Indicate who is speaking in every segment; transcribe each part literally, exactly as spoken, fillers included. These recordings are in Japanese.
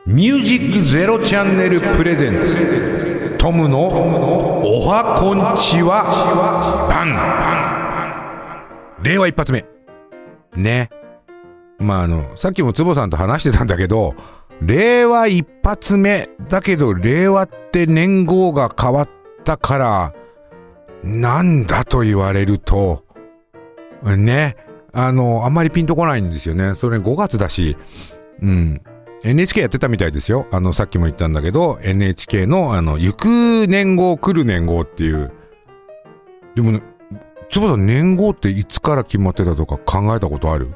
Speaker 1: ミュージックゼロチャンネルプレゼンツトムのおはこんちはバンバン。令和一発目ね。まああのさっきも坪さんと話してたんだけど、令和一発目だけど令和って年号が変わったからなんだと言われるとね、あのあんまりピンとこないんですよね。それごがつだし、うん、エヌエイチケー やってたみたいですよ。あのさっきも言ったんだけど エヌエイチケー のあの行く年号来る年号っていう。でもね、つばさん年号っていつから決まってたとか考えたことある？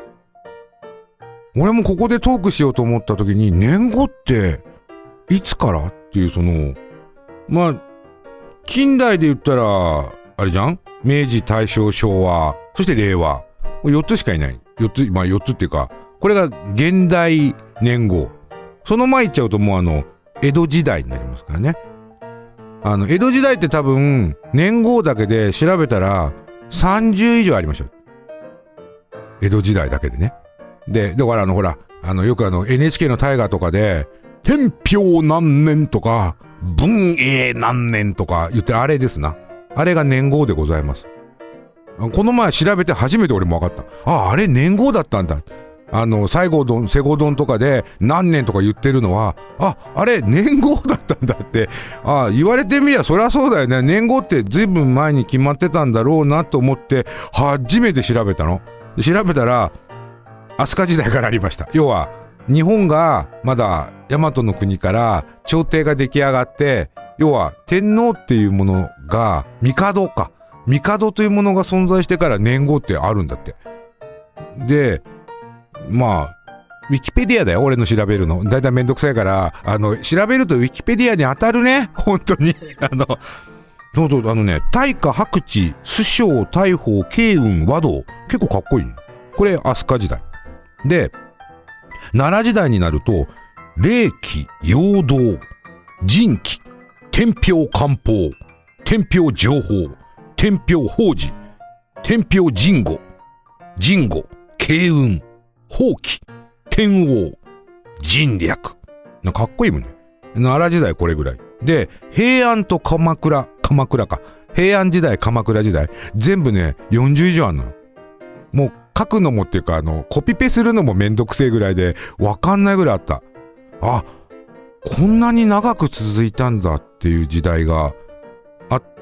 Speaker 1: 俺もここでトークしようと思った時に年号っていつからっていう、そのまあ近代で言ったらあれじゃん、明治大正昭和そして令和、よっつしかいない。よっつ、まあよっつっていうかこれが現代年号。その前行っちゃうともうあの江戸時代になりますからね。あの江戸時代って多分年号だけで調べたらさんじゅう以上ありました。江戸時代だけでね。で、だからあのほら、あのよくあの エヌエイチケー の大河とかで天平何年とか文永何年とか言ってるあれですな。あれが年号でございます。この前調べて初めて俺も分かった。ああ、あれ年号だったんだ。あの西郷どん、西郷どんとかで何年とか言ってるのは、あ、あれ年号だったんだって。ああ、言われてみりゃそりゃそうだよね。年号ってずいぶん前に決まってたんだろうなと思って初めて調べたの。調べたら飛鳥時代からありました。要は日本がまだ大和の国から朝廷が出来上がって、要は天皇っていうものが帝か帝というものが存在してから年号ってあるんだって。で、まあウィキペディアだよ、俺の調べるの。だいたいめんどくさいからあの調べるとウィキペディアに当たるね、本当に。あのそうそう、あのね、大化白地崇正大宝慶雲和道、結構かっこいいの。これ飛鳥時代で、奈良時代になると霊気陽動神気天平官報天平情報天平法事天平神護神護慶雲法器天王人略な、かっこいいもんね。奈良時代これぐらいで、平安と鎌倉鎌倉か平安時代鎌倉時代全部ねよんじゅう以上あんのよ。もう書くのもっていうかあのコピペするのもめんどくせえぐらいでわかんないぐらいあった。あ、こんなに長く続いたんだっていう時代があって、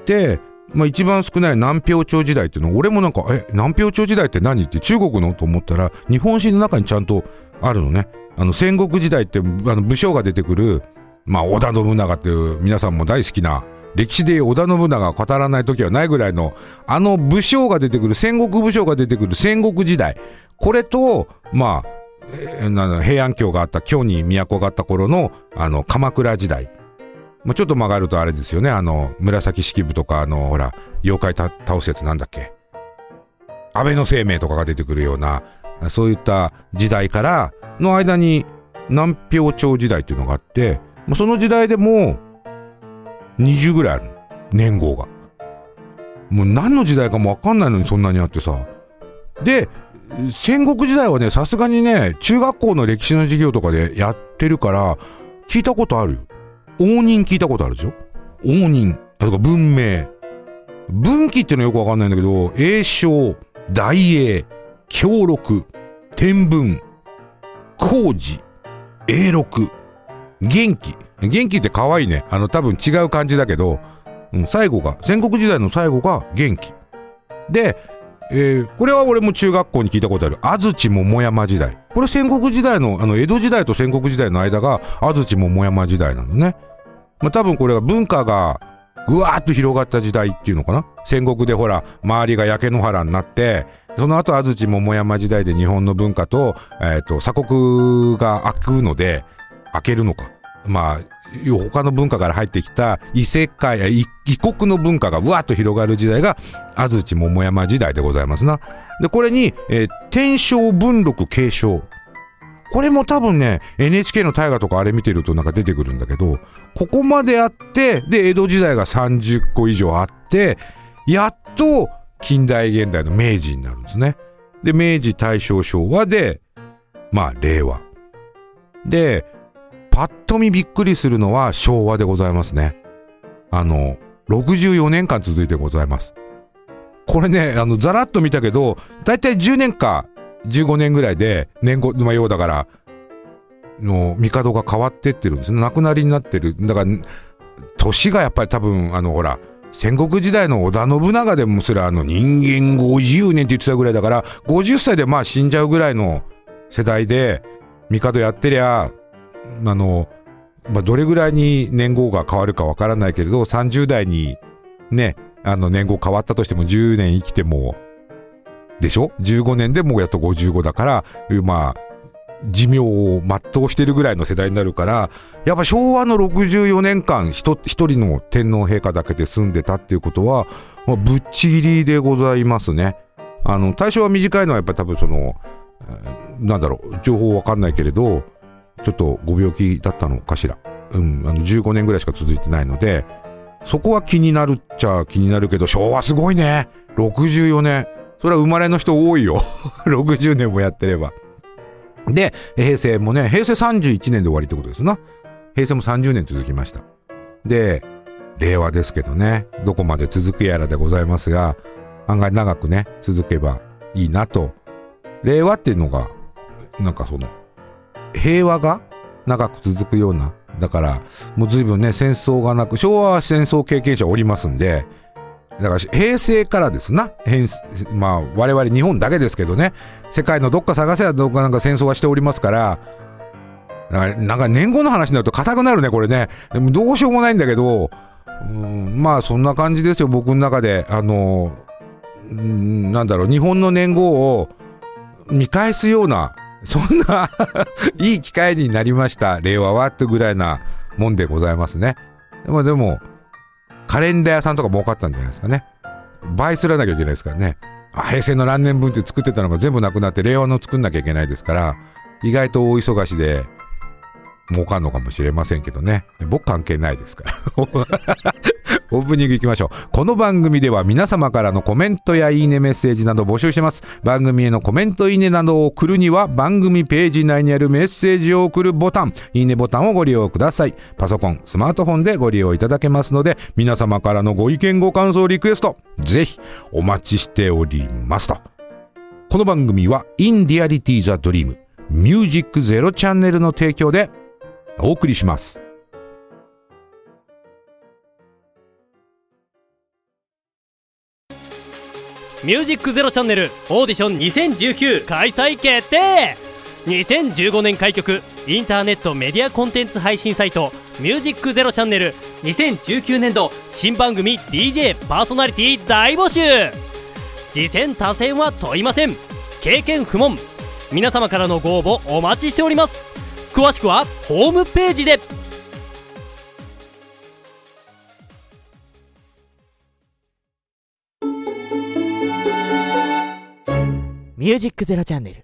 Speaker 1: まあ一番少ない南平朝時代っていうの、俺もなんかえ南平朝時代って何って中国のと思ったら日本史の中にちゃんとあるのね。あの戦国時代ってあの武将が出てくる、まあ織田信長っていう皆さんも大好きな、歴史で織田信長を語らない時はないぐらいのあの武将が出てくる、戦国武将が出てくる戦国時代、これとまあ、えー、平安京があった京に都があった頃のあの鎌倉時代、まあ、ちょっと曲がるとあれですよね、あの紫式部とかあのほら妖怪た倒すやつなんだっけ、安倍の生命とかが出てくるようなそういった時代からの間に南平朝時代っていうのがあって、その時代でもにじゅうぐらいある年号が。もう何の時代かも分かんないのにそんなにあってさ。で戦国時代はね、さすがにね中学校の歴史の授業とかでやってるから聞いたことあるよ。応仁聞いたことあるでしょ。応仁とか文明文紀っていうのはよく分かんないんだけど、永正大英享禄天文光治永禄元気元気って可愛いね。あの多分違う感じだけど、うん、最後が戦国時代の最後が元気で、えー、これは俺も中学校に聞いたことある安土桃山時代。これ戦国時代のあの江戸時代と戦国時代の間が安土桃山時代なのね。まあ、多分これは文化がぐわーっと広がった時代っていうのかな。戦国でほら周りが焼け野原になって、その後安土桃山時代で日本の文化と、えー、と鎖国が開くので、開けるのか、まあ他の文化から入ってきた異世界異国の文化がわーっと広がる時代が安土桃山時代でございますな。でこれに、えー、天正文禄慶正、これも多分ね エヌエイチケー の大河とかあれ見てるとなんか出てくるんだけど、ここまであって、で江戸時代がさんじゅっこ以上あって、やっと近代現代の明治になるんですね。で明治大正昭和でまあ令和で、 パッと見びっくりするのは昭和でございますね。あの、ろくじゅうよねんかん続いてございます。これね、あの、ざらっと見たけど、だいたいじゅうねんかじゅうごねんぐらいで、年号、まあ、ようだから、の、帝が変わってってるんですね。亡くなりになってる。だから、年がやっぱり多分、あの、ほら、戦国時代の織田信長でもすら、あの、人間ごじゅうねんって言ってたぐらいだから、ごじゅっさいでまあ死んじゃうぐらいの世代で、帝やってりゃ、あの、まあ、どれぐらいに年号が変わるかわからないけれど、さんじゅうだいにね、あの年号変わったとしてもじゅうねん生きても、でしょ ?じゅうごねんでもうやっとごじゅうごだから、まあ、寿命を全うしてるぐらいの世代になるから、やっぱ昭和のろくじゅうよねんかん一人の天皇陛下だけで住んでたっていうことは、まあ、ぶっちぎりでございますね。あの、対象は短いのはやっぱり多分その、なんだろう、情報わかんないけれど、ちょっとご病気だったのかしら。うん、あのじゅうごねんぐらいしか続いてないので、そこは気になるっちゃ気になるけど、昭和すごいね。ろくじゅうよねん。それは生まれの人多いよ。ろくじゅうねんもやってれば。で、平成もね、平成さんじゅういちねんで終わりってことですな。平成もさんじゅうねん続きました。で、令和ですけどね、どこまで続くやらでございますが、案外長くね、続けばいいなと。令和っていうのが、なんかその、平和が長く続くような、だからもう随分ね戦争がなく、昭和は戦争経験者おりますんで、だから平成からですな、まあ我々日本だけですけどね、世界のどっか探せばどっかなんか戦争はしておりますから、だからなんか年号の話になると硬くなるねこれね。でもどうしようもないんだけど、うん、まあそんな感じですよ僕の中で。あの、うん、なんだろう、日本の年号を見返すようなそんないい機会になりました令和はってぐらいなもんでございますね。でもでもカレンダー屋さんとか儲かったんじゃないですかね。倍すらなきゃいけないですからね。平成の何年分って作ってたのが全部なくなって令和の作んなきゃいけないですから、意外と大忙しで儲かんのかもしれませんけどね。僕関係ないですからオープニング行きましょう。この番組では皆様からのコメントやいいねメッセージなど募集してます。番組へのコメントいいねなどを送るには番組ページ内にあるメッセージを送るボタン、いいねボタンをご利用ください。パソコン、スマートフォンでご利用いただけますので、皆様からのご意見ご感想リクエストぜひお待ちしておりますと。この番組は In Reality the Dream ミュージックゼロチャンネルの提供でお送りします。
Speaker 2: ミュージックゼロチャンネルオーディションにせんじゅうきゅう開催決定。にせんじゅうごねん開局インターネットメディアコンテンツ配信サイトミュージックゼロチャンネルにせんじゅうきゅうねんど新番組 ディージェー パーソナリティ大募集。次戦他戦は問いません。経験不問。皆様からのご応募お待ちしております。詳しくはホームページで。ミュージックゼロチャンネル。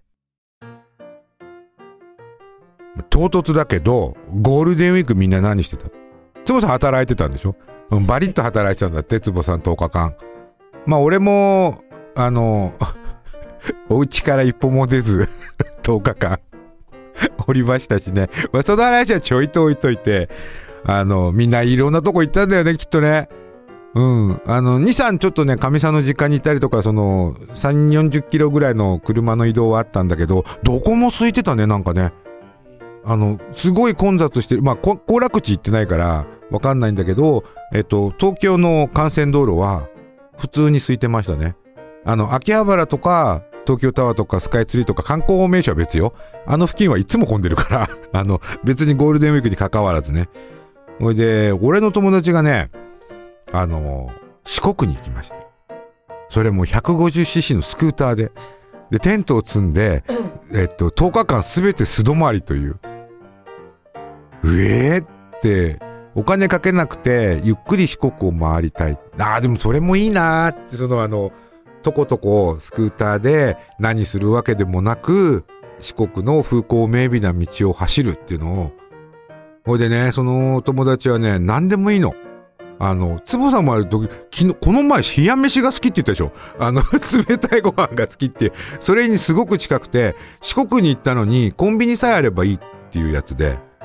Speaker 1: 唐突だけどゴールデンウィークみんな何してた？坪さん働いてたんでしょ？バリッと働いてたんだって坪さんとおかかん。まあ俺もあのお家から一歩も出ずとおかかんおりましたしね。まあ、その話はちょいと置いといて、あのみんないろんなとこ行ったんだよねきっとね。うん、あのに、さんちょっとねかみさんの実家に行ったりとか、そのさんじゅう、よんじゅっキロぐらいの車の移動はあったんだけど、どこも空いてたね。なんかね、あのすごい混雑してる。まあ行楽地行ってないからわかんないんだけど、えっと東京の幹線道路は普通に空いてましたね。あの秋葉原とか東京タワーとかスカイツリーとか観光名所は別よ。あの付近はいつも混んでるからあの別にゴールデンウィークに関わらずね。それで俺の友達がね、あの四国に行きました。それも ひゃくごじゅうシーシー のスクーターで、でテントを積んで、えっと、とおかかんすべて素泊まりという。うえーってお金かけなくてゆっくり四国を回りたい。あーでもそれもいいなーって、そのあのとことこスクーターで何するわけでもなく四国の風光明媚な道を走るっていうのを。ほいでね、その友達はね何でもいいの。あの坪さんもある時、昨日この前冷や飯が好きって言ったでしょ。あの冷たいご飯が好きって、それにすごく近くて、四国に行ったのにコンビニさえあればいいっていうやつで、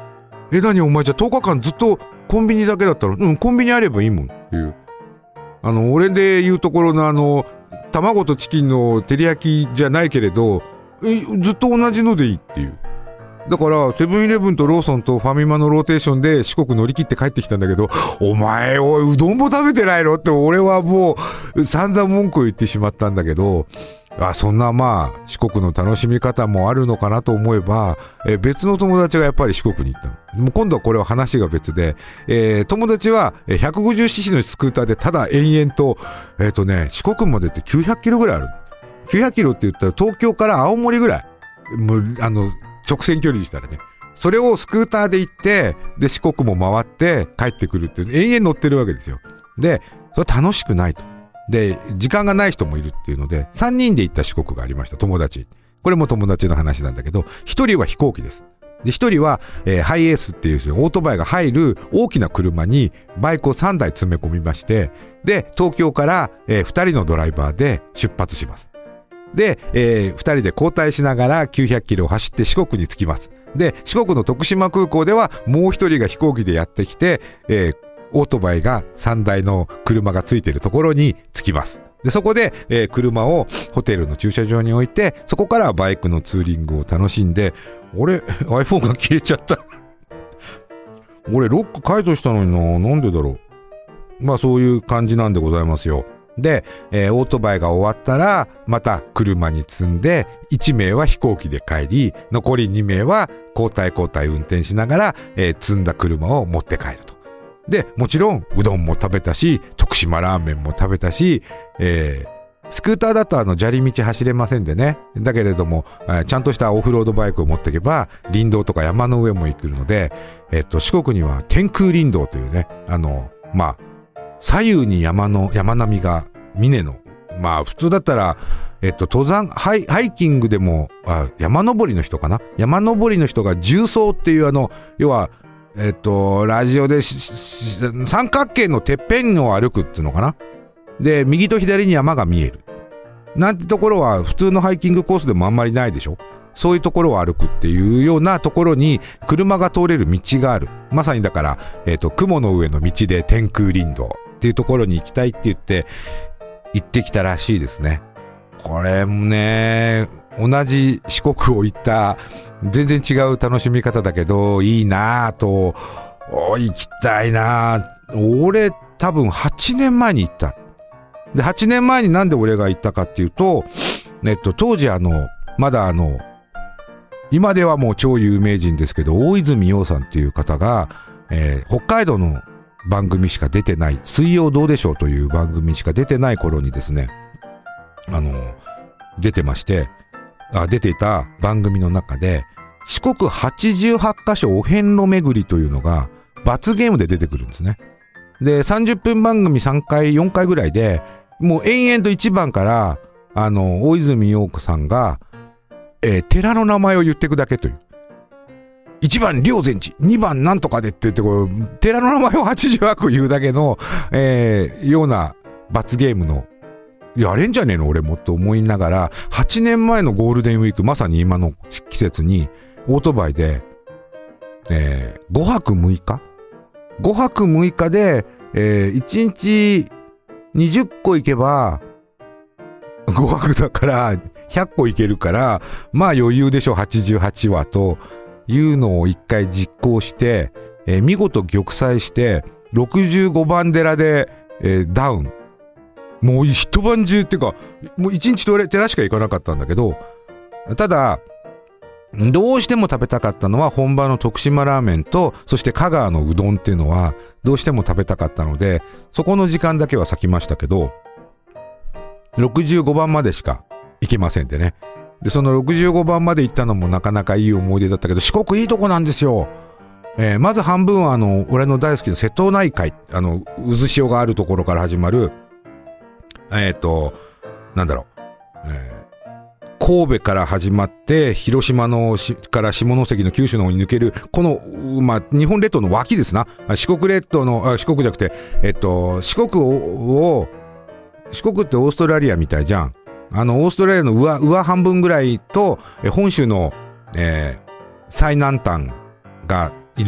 Speaker 1: え、何お前じゃあとおかかんずっとコンビニだけだったの？うん、コンビニあればいいもんっていう。あの、俺で言うところのあの、卵とチキンの照り焼きじゃないけれど、ずっと同じのでいいっていう。だからセブンイレブンとローソンとファミマのローテーションで四国乗り切って帰ってきたんだけど、お前おいうどんも食べてないのって俺はもう散々文句を言ってしまったんだけど、あ、そんなまあ四国の楽しみ方もあるのかなと思えば、え別の友達がやっぱり四国に行ったの。もう今度はこれは話が別で、えー、友達は ひゃくごじゅうシーシー のスクーターでただ延々とえっとね四国までってきゅうひゃくキロぐらいある。きゅうひゃくキロって言ったら東京から青森ぐらい、もうあの直線距離にしたらね、それをスクーターで行って、で四国も回って帰ってくるっていう延々乗ってるわけですよ。でそれ楽しくないと。で時間がない人もいるっていうのでさんにんで行った四国がありました。友達、これも友達の話なんだけど、ひとりは飛行機です。でひとりは、えー、ハイエースっていうオートバイが入る大きな車にバイクをさんだい詰め込みまして、で東京から、えー、ふたりのドライバーで出発します。で、えー、ふたりで交代しながらきゅうひゃくキロを走って四国に着きます。で四国の徳島空港ではもうひとりが飛行機でやってきて、えー、オートバイがさんだいの車がついているところに着きます。でそこで、えー、車をホテルの駐車場に置いて、そこからバイクのツーリングを楽しんで、俺 iPhone が切れちゃった俺ロック解除したのにな、なんでだろう。まあそういう感じなんでございますよ。で、えー、オートバイが終わったらまた車に積んで、いちめいは飛行機で帰り、残りにめいは交代交代運転しながら、えー、積んだ車を持って帰ると。でもちろんうどんも食べたし、徳島ラーメンも食べたし、えー、スクーターだとあの砂利道走れませんでね、だけれども、えー、ちゃんとしたオフロードバイクを持っていけば林道とか山の上も行くので、えー、っと四国には天空林道というね、あのまあ左右に山の山並みが峰の、まあ普通だったらえっと登山ハイ、ハイキングでもあ山登りの人かな、山登りの人が重走っていうあの要はえっとラジオで三角形のてっぺんを歩くっていうのかな。で右と左に山が見えるなんてところは普通のハイキングコースでもあんまりないでしょ。そういうところを歩くっていうようなところに車が通れる道がある。まさにだから、えっと雲の上の道で天空林道っていうところに行きたいって言って行ってきたらしいですね。これもね、同じ四国を行った全然違う楽しみ方だけどいいなぁと、行きたいなぁ。俺多分はちねんまえに行った。ではちねんまえになんで俺が行ったかっていうと、えっと当時あのまだあの今ではもう超有名人ですけど大泉洋さんっていう方が、えー、北海道の番組しか出てない、水曜どうでしょうという番組しか出てない頃にですね、あの出てまして、あ出ていた番組の中で四国はちじゅうはちカ所お遍路巡りというのが罰ゲームで出てくるんですね。でさんじゅっぷん番組さんかいよんかいぐらいでもう延々といちばんからあの大泉洋子さんが、えー、寺の名前を言っていくだけという、いちばん霊山寺、にばんなんとかでって言ってこう寺の名前をはちじゅうはちこ言うだけの、えー、ような罰ゲームのやれんじゃねえの俺もと思いながら、はちねんまえのゴールデンウィーク、まさに今の季節にオートバイで、えー、ごはくむいかごはくむいかで、えー、いちにちにじゅっこ行けばごはくだからひゃっこ行けるから、まあ余裕でしょはちじゅうはちはというのを一回実行して、えー、見事玉砕してろくじゅうごばん寺で、えー、ダウン。もう一晩中っていうかもう一日寺しか行かなかったんだけど、ただどうしても食べたかったのは本場の徳島ラーメンと、そして香川のうどんっていうのはどうしても食べたかったので、そこの時間だけは割きましたけど、ろくじゅうごばんまでしか行けませんでね。でそのろくじゅうごばんまで行ったのもなかなかいい思い出だったけど、四国いいとこなんですよ。えー、まず半分はあの俺の大好きな瀬戸内海、あの渦潮があるところから始まるえっとなんだろう、えー神戸から始まって広島のしから下関の九州の方に抜けるこの、まあ、日本列島の脇ですな。四国列島のあ四国じゃなくて、えっと、四国をを四国ってオーストラリアみたいじゃん。あのオーストラリアの 上, 上半分ぐらいとえ本州の、えー、最南端がいる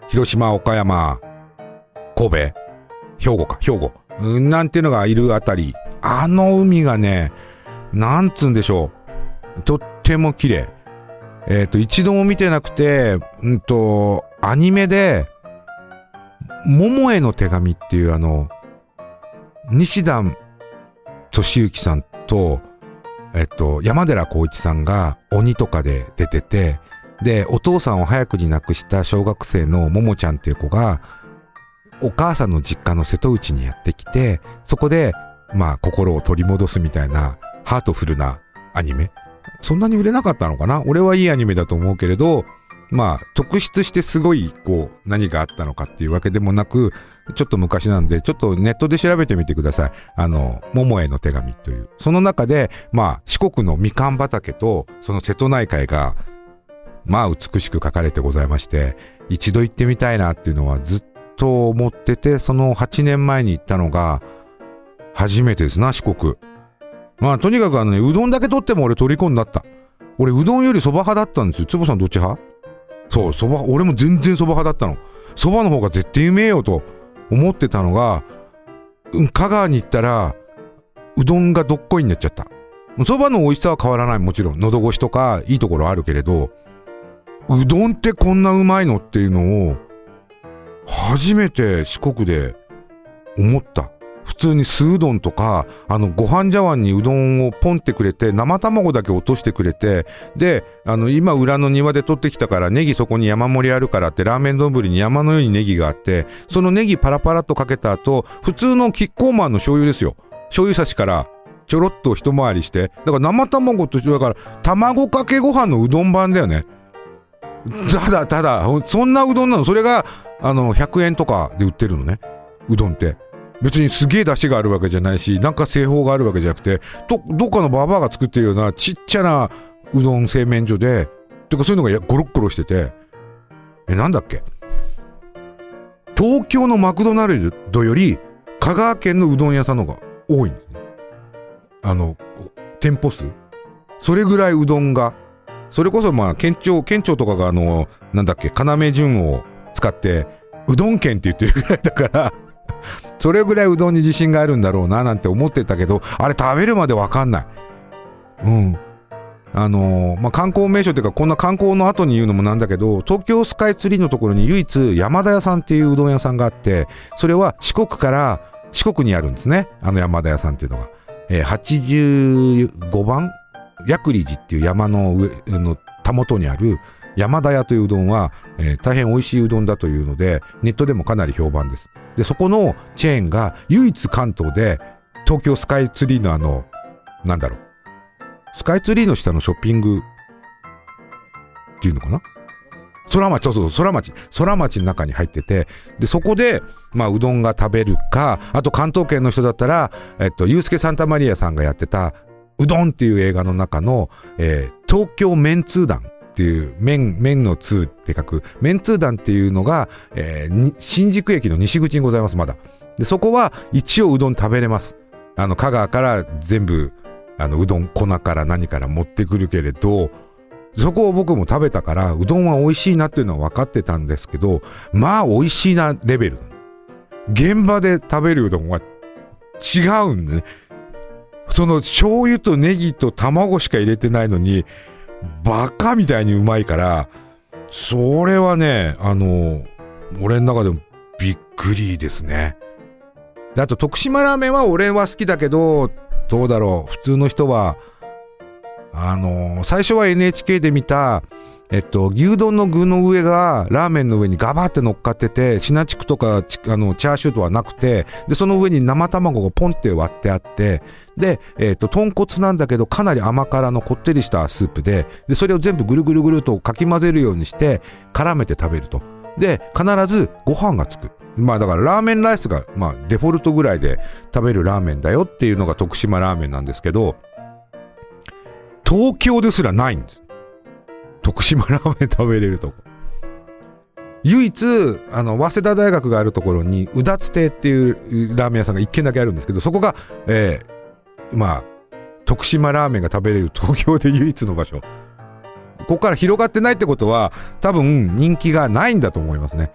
Speaker 1: 広島、岡山、神戸、兵庫か、兵庫、うんなんていうのがいるあたり、あの海がね、なんつうんでしょう、とっても綺麗。えっと、一度も見てなくて、うんと、アニメで、桃への手紙っていうあの、西田敏行さんと、えっと、山寺宏一さんが鬼とかで出てて、で、お父さんを早くに亡くした小学生の桃ちゃんっていう子が、お母さんの実家の瀬戸内にやってきて、そこで、まあ、心を取り戻すみたいな、ハートフルなアニメ。そんなに売れなかったのかな？俺はいいアニメだと思うけれど、まあ、特筆してすごい、こう、何があったのかっていうわけでもなく、ちょっと昔なんで、ちょっとネットで調べてみてください。あの、桃への手紙という。その中で、まあ、四国のみかん畑と、その瀬戸内海が、まあ、美しく書かれてございまして、一度行ってみたいなっていうのはずっと思ってて、そのはちねんまえに行ったのが、初めてですな、四国。まあ、とにかくあのね、うどんだけ取っても俺虜になった。俺、うどんより蕎麦派だったんですよ。つぼさんどっち派？そう、蕎麦、俺も全然蕎麦派だったの。蕎麦の方が絶対うめえよと思ってたのが、うん、香川に行ったら、うどんがどっこいになっちゃった。蕎麦の美味しさは変わらない。もちろん、喉越しとかいいところあるけれど、うどんってこんなうまいのっていうのを、初めて四国で思った。普通に酢うどんとか、あの、ご飯茶碗にうどんをポンってくれて、生卵だけ落としてくれて、で、あの、今裏の庭で取ってきたからネギそこに山盛りあるからって、ラーメン丼に山のようにネギがあって、そのネギパラパラっとかけた後、普通のキッコーマンの醤油ですよ。醤油差しからちょろっと一回りして、だから生卵と一緒だから、卵かけご飯のうどん版だよね。ただただ、そんなうどんなの。それが、あの、ひゃくえんとかで売ってるのね。うどんって。別にすげえ出汁があるわけじゃないし、なんか製法があるわけじゃなくて、ど、どっかのババアが作ってるようなちっちゃなうどん製麺所で、てかそういうのがゴロッゴロしてて、え、なんだっけ？東京のマクドナルドより香川県のうどん屋さんの方が多いんですね。あの、店舗数。それぐらいうどんが、それこそまあ、県庁、県庁とかがあの、なんだっけ、要順を使って、うどん県って言ってるぐらいだから、それぐらいうどんに自信があるんだろうななんて思ってたけど、あれ食べるまでわかんない。うん。あのー、まあ、観光名所っていうか、こんな観光の後に言うのもなんだけど、東京スカイツリーのところに唯一山田屋さんっていううどん屋さんがあって、それは四国から四国にあるんですね。あの山田屋さんっていうのが。えー、はちじゅうごばん薬理寺っていう山の上のたもとにある山田屋といううどんは、えー、大変美味しいうどんだというので、ネットでもかなり評判です。で、そこのチェーンが唯一関東で、東京スカイツリーのあの、なんだろう、スカイツリーの下のショッピングっていうのかな？空町、そうそう、空町、空町の中に入ってて、で、そこで、まあ、うどんが食べるか、あと関東圏の人だったら、えっと、ユースケ・サンタマリアさんがやってた、うどんっていう映画の中の、えー、東京麺通団っていう、麺、麺の通って書く、麺通団っていうのが、えー、新宿駅の西口にございます、まだ。で、そこは一応うどん食べれます。あの、香川から全部、あの、うどん粉から何から持ってくるけれど、そこを僕も食べたから、うどんは美味しいなっていうのは分かってたんですけど、まあ美味しいなレベル。現場で食べるうどんは違うんだね。その醤油とネギと卵しか入れてないのに、バカみたいにうまいから、それはね、あの、俺の中でもびっくりですね。で、あと徳島ラーメンは俺は好きだけど、どうだろう、普通の人は、あのー、最初は エヌエイチケー で見た、えっと、牛丼の具の上がラーメンの上にガバって乗っかってて、シナチクとかあのチャーシューとはなくて、で、その上に生卵がポンって割ってあって、で、えっと、豚骨なんだけどかなり甘辛のこってりしたスープで、で、それを全部ぐるぐるぐるとかき混ぜるようにして絡めて食べると。で、必ずご飯がつく。まあだからラーメンライスが、まあデフォルトぐらいで食べるラーメンだよっていうのが徳島ラーメンなんですけど、東京ですらないんです。徳島ラーメン食べれるとこ。唯一、あの、早稲田大学があるところに、うだつ亭っていうラーメン屋さんが一軒だけあるんですけど、そこが、えー、まあ、徳島ラーメンが食べれる東京で唯一の場所。ここから広がってないってことは、多分人気がないんだと思いますね。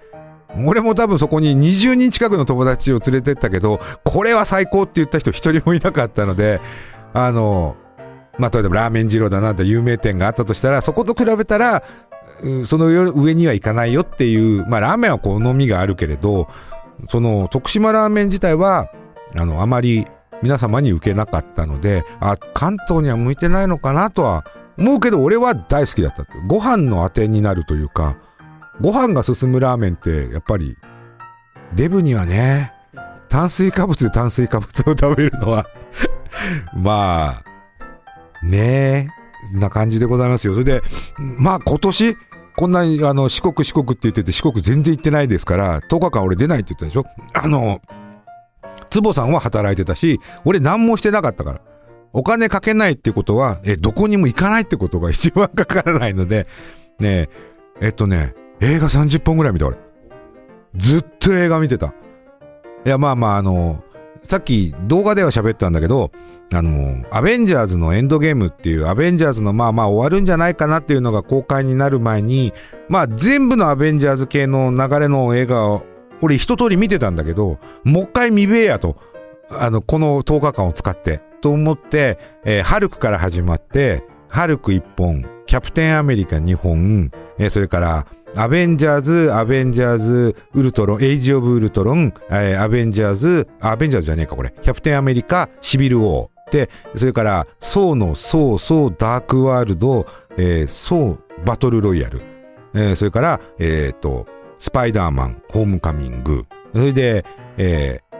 Speaker 1: 俺も多分そこににじゅうにん近くの友達を連れてったけど、これは最高って言った人一人もいなかったので、あのまあ例えばラーメン二郎だなって有名店があったとしたら、そこと比べたらその上には行かないよっていう、まあラーメンは好みがあるけれど、その徳島ラーメン自体はあのあまり皆様に受けなかったので、あ、関東には向いてないのかなとは思うけど、俺は大好きだった。ご飯のあてになるというか、ご飯が進むラーメンってやっぱりデブにはね、炭水化物で炭水化物を食べるのはまあねえな感じでございますよ。それでまあ今年こんなにあの四国四国って言ってて、四国全然行ってないですから、とおかかん俺出ないって言ったでしょ。あの坪さんは働いてたし、俺何もしてなかったから、お金かけないってことはえどこにも行かないってことが一番かからないのでね。ええっとね映画さんじゅっぽんぐらい見た俺。ずっと映画見てた。いやまあまああのさっき動画では喋ったんだけど、あのアベンジャーズのエンドゲームっていうアベンジャーズのまあまあ終わるんじゃないかなっていうのが公開になる前に、まあ全部のアベンジャーズ系の流れの映画を俺一通り見てたんだけど、もう一回見べえやと、あのこのとおかかんを使ってと思って、えー、ハルクから始まって、ハルクいっぽん、キャプテンアメリカにほん、えー、それからアベンジャーズ、アベンジャーズウルトロン、エイジオブウルトロン、えー、アベンジャーズ、アベンジャーズじゃねえかこれ、キャプテンアメリカ、シビルウォーで、それからソーのソーソーダークワールド、えー、ソーバトルロイヤル、えー、それからえっとスパイダーマンホームカミング、それでえー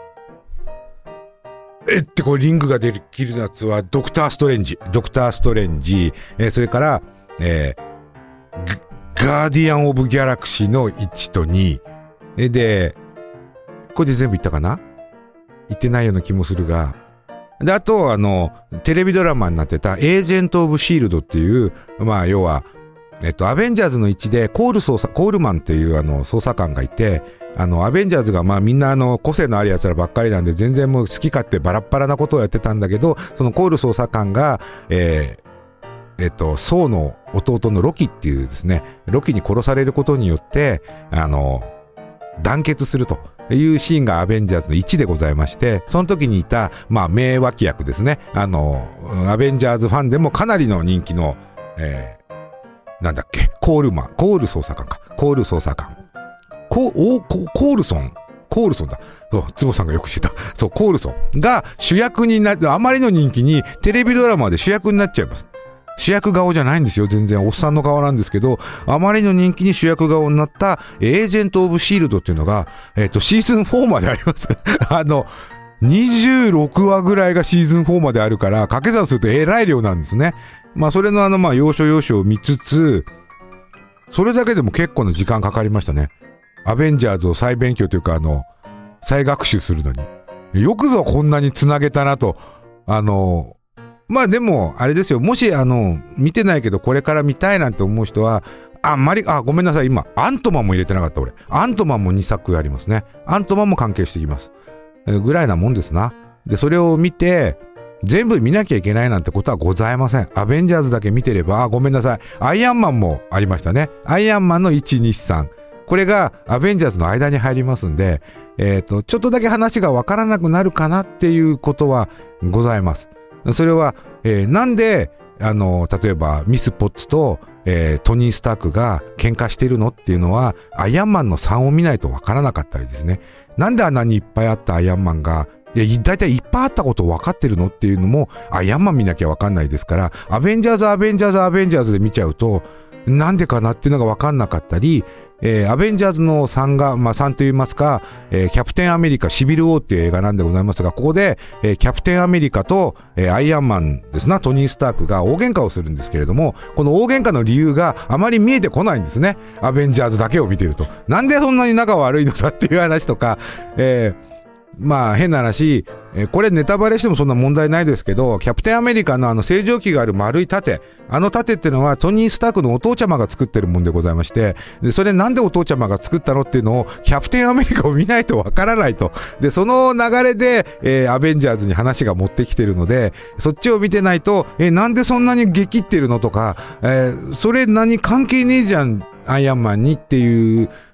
Speaker 1: えってこれリングができるやつはドクターストレンジ、ドクターストレンジ、えー、それから、えー、ガーディアンオブギャラクシーのいちとにで、これで全部言ったかな、言ってないような気もするが、であとあのテレビドラマになってたエージェントオブシールドっていう、まあ要はえっとアベンジャーズのいちでコール捜査コールマンっていうあの捜査官がいて、あのアベンジャーズがまあみんなあの個性のあるやつらばっかりなんで全然もう好き勝手バラッバラなことをやってたんだけど、そのコール捜査官がえー、えっとソーの弟のロキっていうですね、ロキに殺されることによってあの団結するというシーンがアベンジャーズのいちでございまして、その時にいたまあ名脇役ですね、あのアベンジャーズファンでもかなりの人気の、えー、なんだっけコールマンコール捜査官かコール捜査官コおココールソンコールソンだ、そう坪さんがよく知ってた、そうコールソンが主役になって、あまりの人気にテレビドラマで主役になっちゃいます。主役顔じゃないんですよ、全然おっさんの顔なんですけど、あまりの人気に主役顔になったエージェントオブシールドっていうのが、えっとシーズンフォーまでありますあのにじゅうろくわぐらいがシーズンフォーまであるから掛け算するとえらい量なんですね。まあそれのあのまあ要所要所を見つつ、それだけでも結構な時間かかりましたね。アベンジャーズを再勉強というかあの再学習するのによくぞこんなにつなげたなと。あのまあでもあれですよ、もしあの見てないけどこれから見たいなんて思う人はあんまり、あごめんなさい、今アントマンも入れてなかった俺。アントマンもにさくありますね。アントマンも関係してきます、えー、ぐらいなもんですな。でそれを見て全部見なきゃいけないなんてことはございません。アベンジャーズだけ見てれば、あごめんなさい、アイアンマンもありましたね。アイアンマンのいち、に、さん、これがアベンジャーズの間に入りますんで、えっとちょっとだけ話がわからなくなるかなっていうことはございます。それは、えー、なんであの例えばミス・ポッツと、えー、トニー・スタークが喧嘩してるのっていうのはアイアンマンのさんを見ないとわからなかったりですね。なんであんなにいっぱいあったアイアンマンがいやだいたいいっぱいあったこと分かってるのっていうのもアイアンマン見なきゃ分かんないですから、アベンジャーズアベンジャーズアベンジャーズで見ちゃうとなんでかなっていうのが分かんなかったり、えー、アベンジャーズのさんが、まあ、さんと言いますか、えー、キャプテンアメリカシビルウォーっていう映画なんでございますが、ここで、えー、キャプテンアメリカと、えー、アイアンマンですな、トニー・スタークが大喧嘩をするんですけれども、この大喧嘩の理由があまり見えてこないんですね。アベンジャーズだけを見てるとなんでそんなに仲悪いのだっていう話とか、えーまあ変な話、えー、これネタバレしてもそんな問題ないですけど、キャプテンアメリカのあの星条旗がある丸い盾、あの盾っていうのはトニー・スタークのお父ちゃまが作ってるもんでございまして、でそれなんでお父ちゃまが作ったのっていうのをキャプテンアメリカを見ないとわからないと。でその流れで、えー、アベンジャーズに話が持ってきてるので、そっちを見てないと、えー、なんでそんなにゲキってるのとか、えー、それ何関係ねえじゃんアイアンマンにっていう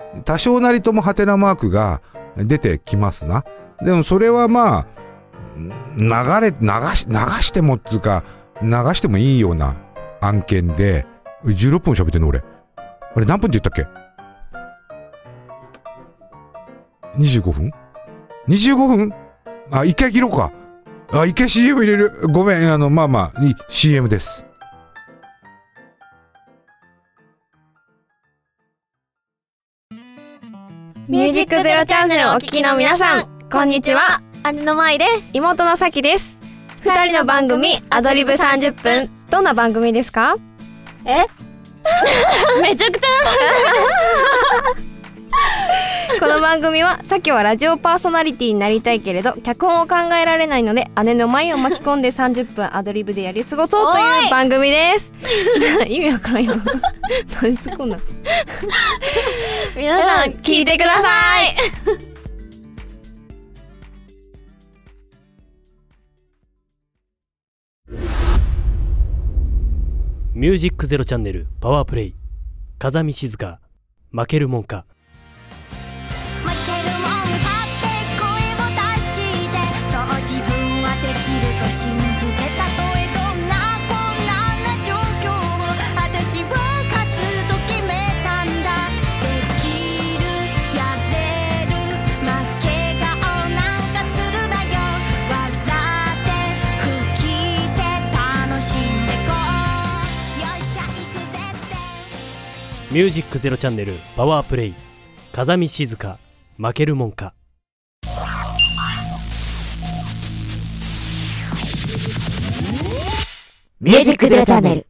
Speaker 1: 多少なりともハテナマークが出てきますな。でもそれはまあ流れ流し流してもっつうか流してもいいような案件で、じゅうろっぷん喋ってんの俺。あれ何分って言ったっけ？にじゅうごふん ?にじゅうご 分あ、一回切ろうか。あ、一回 シーエム 入れる。ごめん、あの、まあまあ、シーエム です。
Speaker 3: ミュージックゼロチャンネルをお聞きの皆さん、こんにちは。姉の舞です。妹のさきです。二人の番組、アドリブさんじゅっぷん。どんな番組ですか？えめちゃくちゃこの番組は、さきはラジオパーソナリティになりたいけれど脚本を考えられないので、姉の舞を巻き込んでさんじゅっぷんアドリブでやり過ごそうという番組です。意味わからんよ。何すこんな皆さん聞いてください。
Speaker 2: ミュージックゼロチャンネルパワープレイ、風見静香、負けるもんか。
Speaker 4: 負けるもんかって声を出して、そう自分はできると信じて、たとえどんな困難な状況を私は勝つと決めたんだ。できる、やれる、負け顔なんかするなよ。笑って吹きで楽しんでこう、よっしゃ行くぜって。
Speaker 2: ミュージックゼロチャンネルパワープレイ、風見静香、負けるもんか。
Speaker 3: ミュージックゼロチャンネル。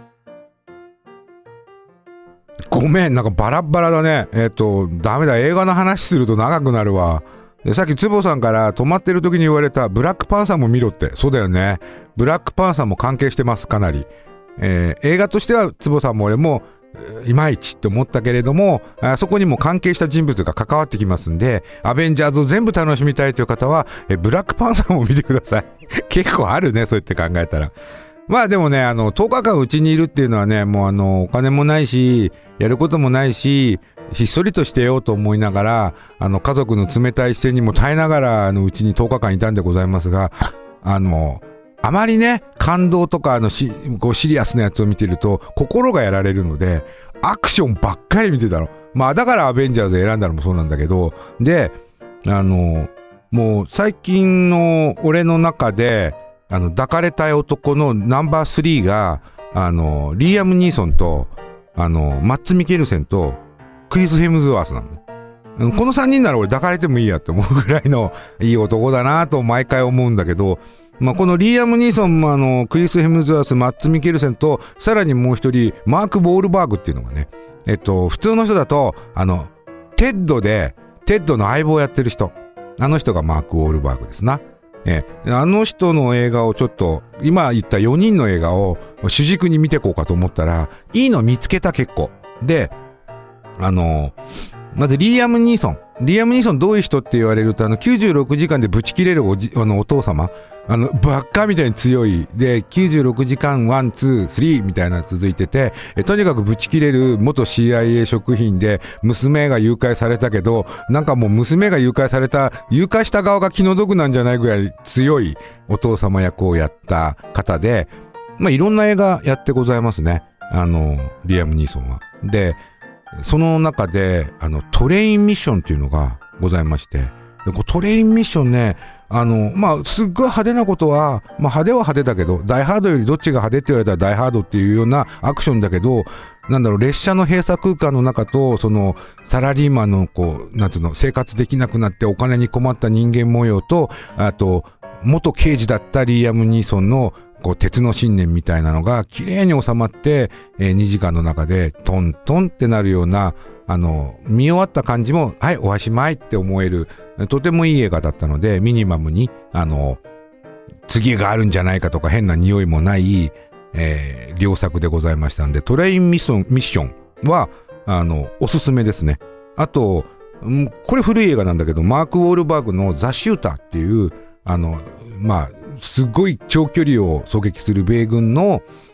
Speaker 1: ごめん、なんかバラバラだね。えっと、ダメだ、映画の話すると長くなるわ。で、さっき坪さんから止まってる時に言われたブラックパンサーも見ろって。そうだよね。ブラックパンサーも関係してます、かなり。えー、映画としては坪さんも俺もいまいちって思ったけれども、あそこにも関係した人物が関わってきますんで、アベンジャーズを全部楽しみたいという方は、えブラックパンサーも見てください。結構あるね、そうやって考えたら。まあでもね、あの、とおかかんうちにいるっていうのはね、もうあの、お金もないし、やることもないし、ひっそりとしてようと思いながら、あの、家族の冷たい視線にも耐えながら、あの、うちにとおかかんいたんでございますが、あの、あまりね、感動とか、あの、し、こう、シリアスなやつを見てると、心がやられるので、アクションばっかり見てたの。まあ、だからアベンジャーズ選んだのもそうなんだけど、で、あの、もう、最近の俺の中で、あの、抱かれたい男のナンバースリーが、あの、リーアム・ニーソンと、あの、マッツ・ミケルセンと、クリス・ヘムズワースなの。このさんにんなら俺抱かれてもいいやって思うぐらいのいい男だなと毎回思うんだけど、まあ、このリーアム・ニーソンもあの、クリス・ヘムズワース、マッツ・ミケルセンと、さらにもう一人、マーク・ウォールバーグっていうのがね、えっと、普通の人だと、あの、テッドで、テッドの相棒をやってる人。あの人がマーク・ウォールバーグですな。ええ、あの人の映画をちょっと、今言ったよにんの映画を主軸に見てこうかと思ったら、いいの見つけた結構。で、あの、まずリーアム・ニーソン。リーアム・ニーソンどういう人って言われると、あの、きゅうじゅうろくじかんでブチ切れるおじ、あの、お父様。あの、ばっかみたいに強い。で、きゅうじゅうろくじかん、ワン、ツー、スリーみたいなの続いてて、え、とにかくブチ切れる元 シーアイエー 職員で、娘が誘拐されたけど、なんかもう娘が誘拐された、誘拐した側が気の毒なんじゃないぐらい強いお父様役をやった方で、まあ、いろんな映画やってございますね。あの、リアム・ニーソンは。で、その中で、あの、トレインミッションっていうのがございまして、でこうトレインミッションね、あの、まあ、すっごい派手なことは、まあ、派手は派手だけど、ダイハードよりどっちが派手って言われたらダイハードっていうようなアクションだけど、なんだろう、列車の閉鎖空間の中と、その、サラリーマンの、こう、なんつうの、生活できなくなってお金に困った人間模様と、あと、元刑事だったリーアム・ニーソンの、こう、鉄の信念みたいなのが、綺麗に収まって、えー、にじかんの中で、トントンってなるような、あの、見終わった感じも、はい、おしまいって思える、とてもいい映画だったので、ミニマムに、あの、次があるんじゃないかとか変な匂いもない、えー、良作でございましたんで、トレインミッション、ミッションは、あの、おすすめですね。あと、これ古い映画なんだけど、マーク・ウォールバーグのザ・シューターっていう、あの、まあ、すごい長距離を狙撃する米軍の、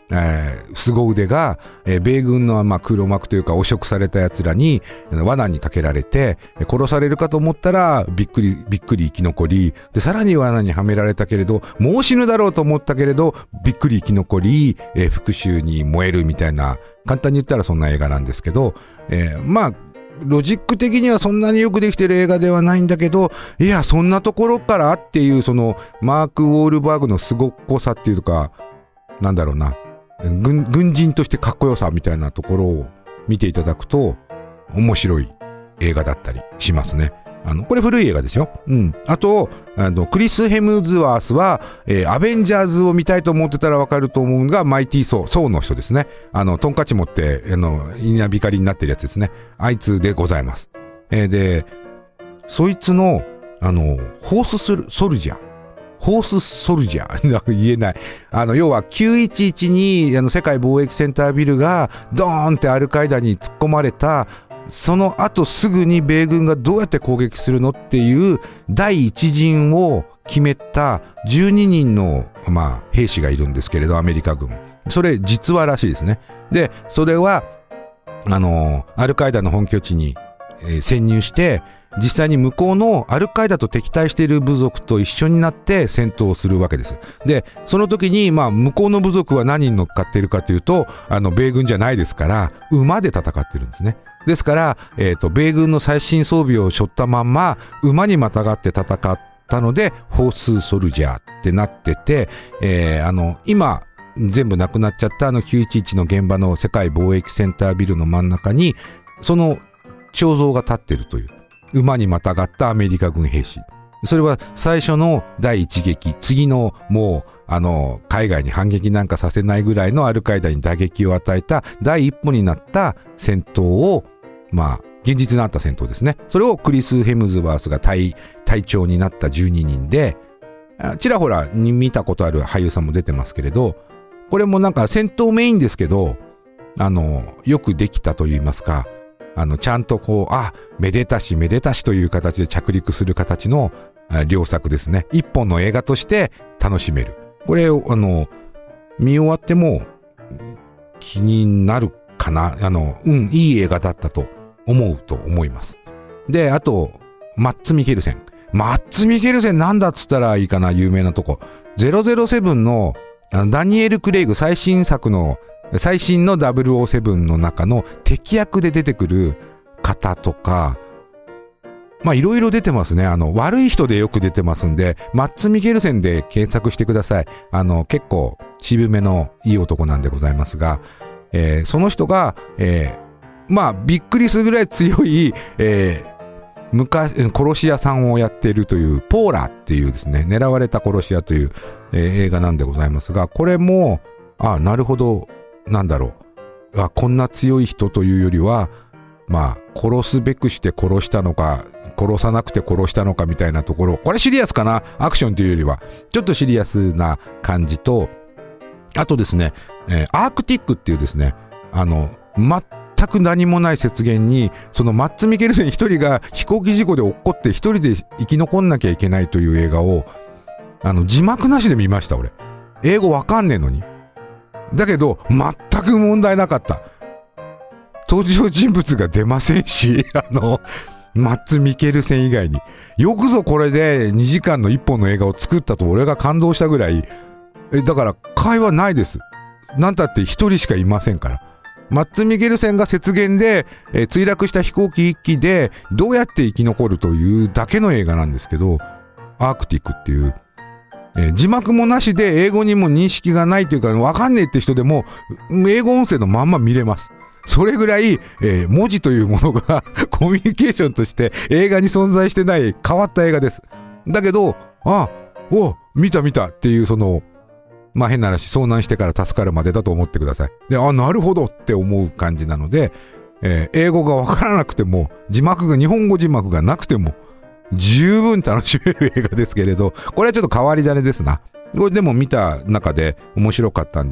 Speaker 1: えー、凄腕が、えー、米軍の、まあ、黒幕というか汚職された奴らに罠にかけられて殺されるかと思ったらびっくりびっくり生き残り、でさらに罠にはめられたけれどもう死ぬだろうと思ったけれどびっくり生き残り、えー、復讐に燃えるみたいな、簡単に言ったらそんな映画なんですけど、えー、まあロジック的にはそんなによくできてる映画ではないんだけど、いやそんなところからっていう、そのマーク・ウォールバーグのすごっこさっていうか、なんだろうな、軍, 軍人としてかっこよさみたいなところを見ていただくと面白い映画だったりしますね。あのこれ古い映画ですよ。うん。あとあのクリス・ヘムズワースは、えー、アベンジャーズを見たいと思ってたらわかると思うのがマイティー・ソー、ソーの人ですね。あのトンカチ持ってあの稲光になってるやつですね。あいつでございます。えー、でそいつのあのホースソルソルジャーホースソルジャー言えない。あの、要はきゅういちいちにあの世界貿易センタービルがドーンってアルカイダに突っ込まれた、その後すぐに米軍がどうやって攻撃するのっていう第一陣を決めたじゅうににんの、まあ、兵士がいるんですけれど、アメリカ軍。それ実話らしいですね。で、それは、あの、アルカイダの本拠地に、えー、潜入して、実際に向こうのアルカイダと敵対している部族と一緒になって戦闘をするわけです。で、その時に、まあ、向こうの部族は何に乗っかっているかというと、あの、米軍じゃないですから、馬で戦ってるんですね。ですから、えっと、米軍の最新装備を背負ったまんま、馬にまたがって戦ったので、ホースソルジャーってなってて、えー、あの、今、全部なくなっちゃったあのきゅういちいちの現場の世界貿易センタービルの真ん中に、その彫像が立ってるという。馬にまたがったアメリカ軍兵士。それは最初の第一撃、次のもうあの海外に反撃なんかさせないぐらいのアルカイダに打撃を与えた第一歩になった戦闘を、まあ現実になった戦闘ですね。それをクリス・ヘムズワースが隊隊長になったじゅうににんで、ちらほらに見たことある俳優さんも出てますけれど、これもなんか戦闘メインですけど、あのよくできたと言いますか、あの、ちゃんとこう、あ、めでたしめでたしという形で着陸する形の良作ですね。一本の映画として楽しめる。これ、あの、見終わっても気になるかな。あの、うん、いい映画だったと思うと思います。で、あと、マッツ・ミケルセン。マッツ・ミケルセンなんだっつったらいいかな、有名なとこ。ゼロゼロセブンの、あのダニエル・クレイグ最新作の最新のダブルオーセブンの中の敵役で出てくる方とか、まあいろいろ出てますね。あの、悪い人でよく出てますんで、マッツ・ミケルセンで検索してください。あの、結構渋めのいい男なんでございますが、えー、その人が、えー、まあびっくりするぐらい強い、えー昔、殺し屋さんをやっているというポーラっていうですね、狙われた殺し屋という、えー、映画なんでございますが、これも、あ、なるほど、なんだろう、あ、こんな強い人というよりは、まあ殺すべくして殺したのか殺さなくて殺したのかみたいなところ、これシリアスかな、アクションというよりはちょっとシリアスな感じと、あとですね、えー、アークティックっていうですね、あの全く何もない雪原にそのマッツ・ミケルセン一人が飛行機事故で落っこって一人で生き残んなきゃいけないという映画を、あの字幕なしで見ました。俺英語わかんねえのに、だけど全く問題なかった。登場人物が出ませんし、あのマッツ・ミケルセン以外によくぞこれでにじかんのいっぽんの映画を作ったと俺が感動したぐらい。えだから会話ないです。なんたって一人しかいませんから。マッツ・ミケルセンが雪原で、えー、墜落した飛行機一機でどうやって生き残るというだけの映画なんですけど、アークティックっていう、えー、字幕もなしで英語にも認識がないというかわかんねえって人でも英語音声のまんま見れます。それぐらい、えー、文字というものがコミュニケーションとして映画に存在してない変わった映画です。だけど、あ、お、見た見たっていう、そのまあ変な話、遭難してから助かるまでだと思ってください。で、あ、なるほどって思う感じなので、えー、英語がわからなくても、字幕が、日本語字幕がなくても、十分楽しめる映画ですけれど、これはちょっと変わり種ですな。これでも見た中で面白かったんでね、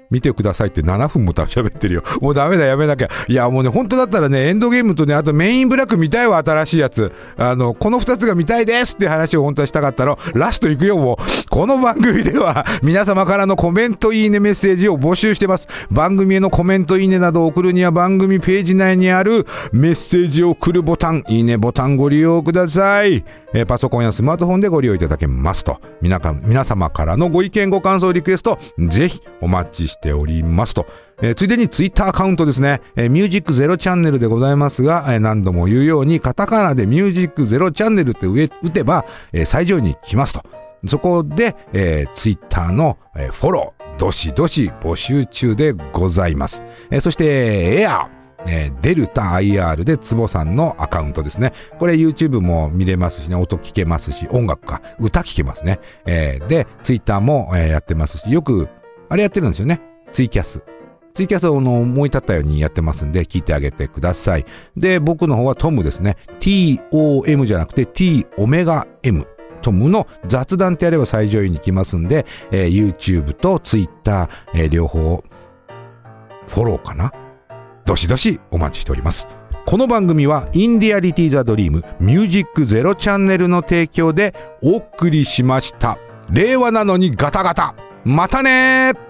Speaker 1: 見てくださいってななふんも多分喋ってるよ。もうダメだ、やめなきゃ。いやもうね、本当だったらね、エンドゲームとね、あとメインブラック見たいわ、新しいやつ。あのこのふたつが見たいですって話を本当はしたかったの。ラストいくよ。もうこの番組では皆様からのコメント、いいね、メッセージを募集してます。番組へのコメント、いいねなどを送るには番組ページ内にあるメッセージを送るボタン、いいねボタンご利用ください。えー、パソコンやスマートフォンでご利用いただけますと。皆か皆様からのご意見、ご感想、リクエストぜひお待ちしておりますと。えー、ついでにツイッターアカウントですね、えー、ミュージックゼロチャンネルでございますが、えー、何度も言うようにカタカナでミュージックゼロチャンネルって打てば、えー、最上位に来ますと。そこで、えー、ツイッターの、えー、フォローどしどし募集中でございます。えー、そしてエアえー、デルタ アイアール でつぼさんのアカウントですね。これ YouTube も見れますしね、音聞けますし、音楽か歌聞けますね。えー、で Twitter も、えー、やってますし、よくあれやってるんですよね。ツイキャスツイキャスをの思い立ったようにやってますんで聞いてあげてください。で僕の方はトムですね。 ティーオーエム じゃなくて T オメガ Mトムの雑談ってやれば最上位に来ますんで、えー、YouTube と Twitter、えー、両方フォローかな、どしどしお待ちしております。この番組はインディアリティザドリームミュージックゼロチャンネルの提供でお送りしました。令和なのにガタガタ。またねー。